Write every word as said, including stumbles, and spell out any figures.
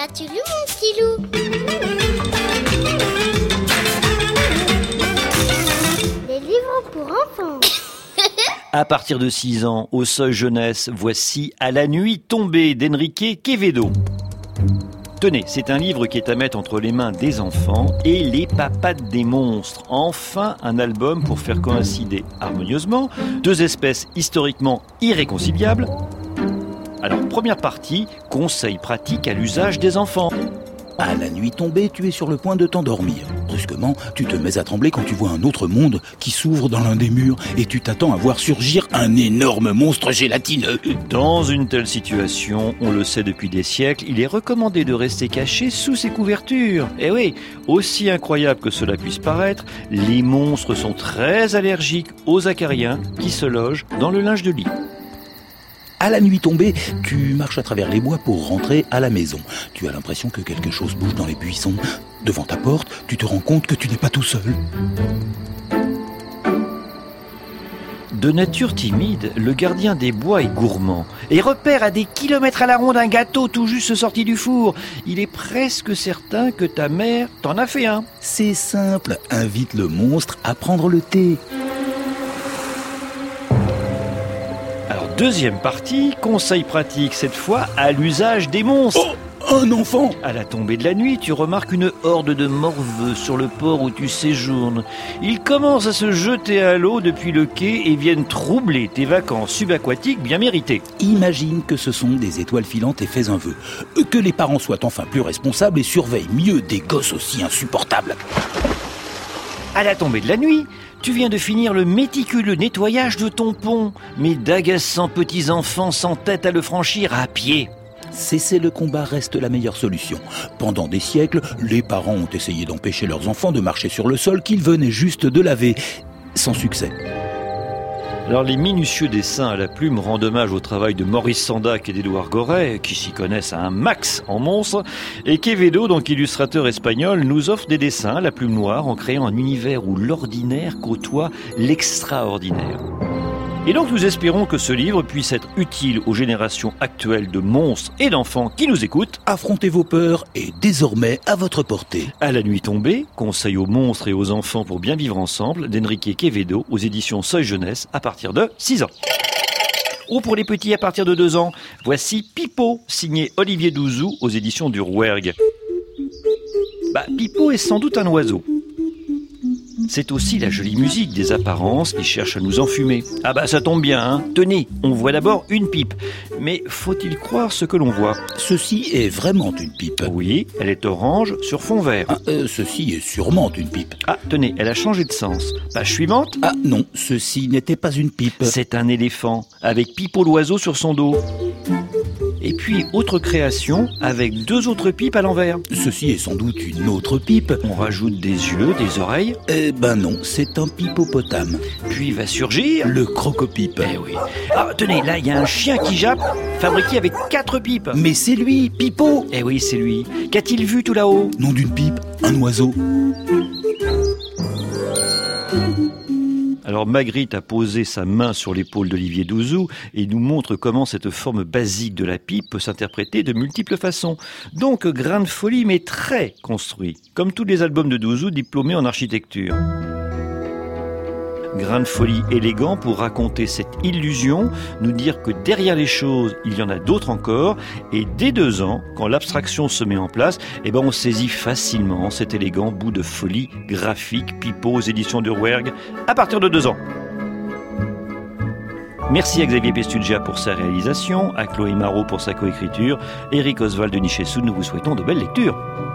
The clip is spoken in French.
Là tu loues mon petit loup. Les livres pour enfants. À partir de six ans, au seuil jeunesse, voici À la nuit tombée d'Enrique Quevedo. Tenez, c'est un livre qui est à mettre entre les mains des enfants et les papates des monstres. Enfin, un album pour faire coïncider harmonieusement deux espèces historiquement irréconciliables. Alors, première partie, conseils pratiques à l'usage des enfants. À la nuit tombée, tu es sur le point de t'endormir. Brusquement, tu te mets à trembler quand tu vois un autre monde qui s'ouvre dans l'un des murs et tu t'attends à voir surgir un énorme monstre gélatineux. Dans une telle situation, on le sait depuis des siècles, il est recommandé de rester caché sous ses couvertures. Et oui, aussi incroyable que cela puisse paraître, les monstres sont très allergiques aux acariens qui se logent dans le linge de lit. À la nuit tombée, tu marches à travers les bois pour rentrer à la maison. Tu as l'impression que quelque chose bouge dans les buissons. Devant ta porte, tu te rends compte que tu n'es pas tout seul. De nature timide, le gardien des bois est gourmand et repère à des kilomètres à la ronde un gâteau tout juste sorti du four. Il est presque certain que ta mère t'en a fait un. C'est simple, invite le monstre à prendre le thé. Deuxième partie, conseil pratique cette fois à l'usage des monstres. Oh, un enfant! À la tombée de la nuit, tu remarques une horde de morveux sur le port où tu séjournes. Ils commencent à se jeter à l'eau depuis le quai et viennent troubler tes vacances subaquatiques bien méritées. Imagine que ce sont des étoiles filantes et fais un vœu. Que les parents soient enfin plus responsables et surveillent mieux des gosses aussi insupportables. À la tombée de la nuit, tu viens de finir le méticuleux nettoyage de ton pont, mais d'agaçants petits enfants s'entêtent à le franchir à pied. Cesser le combat reste la meilleure solution. Pendant des siècles, les parents ont essayé d'empêcher leurs enfants de marcher sur le sol qu'ils venaient juste de laver, sans succès. Alors les minutieux dessins à la plume rendent hommage au travail de Maurice Sendak et d'Édouard Goret, qui s'y connaissent à un max en monstres, et Quevedo, donc illustrateur espagnol, nous offre des dessins à la plume noire en créant un univers où l'ordinaire côtoie l'extraordinaire. Et donc nous espérons que ce livre puisse être utile aux générations actuelles de monstres et d'enfants qui nous écoutent. Affrontez vos peurs et désormais à votre portée. À la nuit tombée, conseil aux monstres et aux enfants pour bien vivre ensemble, d'Enrique Quevedo aux éditions Seuil Jeunesse à partir de six ans. Ou pour les petits à partir de deux ans, voici Pipo, signé Olivier Douzou aux éditions du Rouergue. Bah, Pipo est sans doute un oiseau. C'est aussi la jolie musique des apparences qui cherchent à nous enfumer. Ah bah ça tombe bien, hein. Tenez, on voit d'abord une pipe. Mais faut-il croire ce que l'on voit? Ceci est vraiment une pipe. Oui, elle est orange sur fond vert. Ah, euh, ceci est sûrement une pipe. Ah, tenez, elle a changé de sens. Page suivante. Ah non, ceci n'était pas une pipe. C'est un éléphant, avec Pipo l'oiseau sur son dos. Et puis, autre création, avec deux autres pipes à l'envers. Ceci est sans doute une autre pipe. On rajoute des yeux, des oreilles. Eh ben non, c'est un pipopotam. Puis va surgir... le crocopipe. Eh oui. Ah, tenez, là, il y a un chien qui jappe, fabriqué avec quatre pipes. Mais c'est lui, Pipo. Eh oui, c'est lui. Qu'a-t-il vu tout là-haut? Nom d'une pipe, un oiseau. Alors Magritte a posé sa main sur l'épaule d'Olivier Douzou et nous montre comment cette forme basique de la pipe peut s'interpréter de multiples façons. Donc Grain de folie mais très construit, comme tous les albums de Douzou diplômés en architecture. Grain de folie élégant pour raconter cette illusion, nous dire que derrière les choses, il y en a d'autres encore, et dès deux ans, quand l'abstraction se met en place, eh ben on saisit facilement cet élégant bout de folie graphique, Pipo aux éditions de Rouergue, à partir de deux ans. Merci à Xavier Pestugia pour sa réalisation, à Chloé Marot pour sa coécriture, Eric Oswald de Nichessou, nous vous souhaitons de belles lectures.